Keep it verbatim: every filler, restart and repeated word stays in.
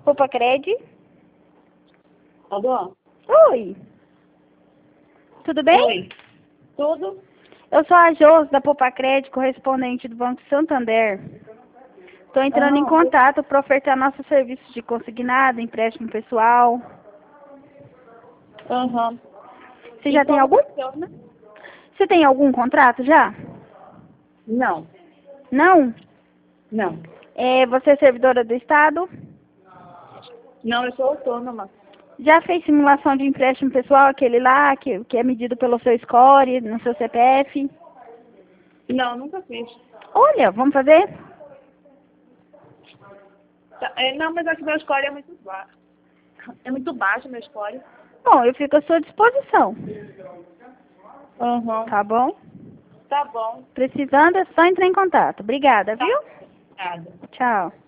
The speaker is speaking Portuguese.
Popacred. Alô? Oi. Tudo bem? Oi. Tudo? Eu sou a Jos, da Popacred, correspondente do Banco Santander. Estou entrando Ah, em contato para ofertar nosso serviço de consignado, empréstimo pessoal. Aham. Você E já tem como algum? funciona? Você tem algum contrato já? Não. Não? Não. É, você é servidora do Estado? Não, eu sou autônoma. Já fez simulação de empréstimo pessoal, aquele lá, que, que é medido pelo seu score, no seu C P F? Não, nunca fiz. Olha, vamos fazer? Tá, é, não, mas aqui meu score é muito baixo. É muito baixo meu score. Bom, eu fico à sua disposição, Aham. tá bom? Tá bom. Precisando é só entrar em contato. Obrigada, Tá. viu? Nada. Tchau.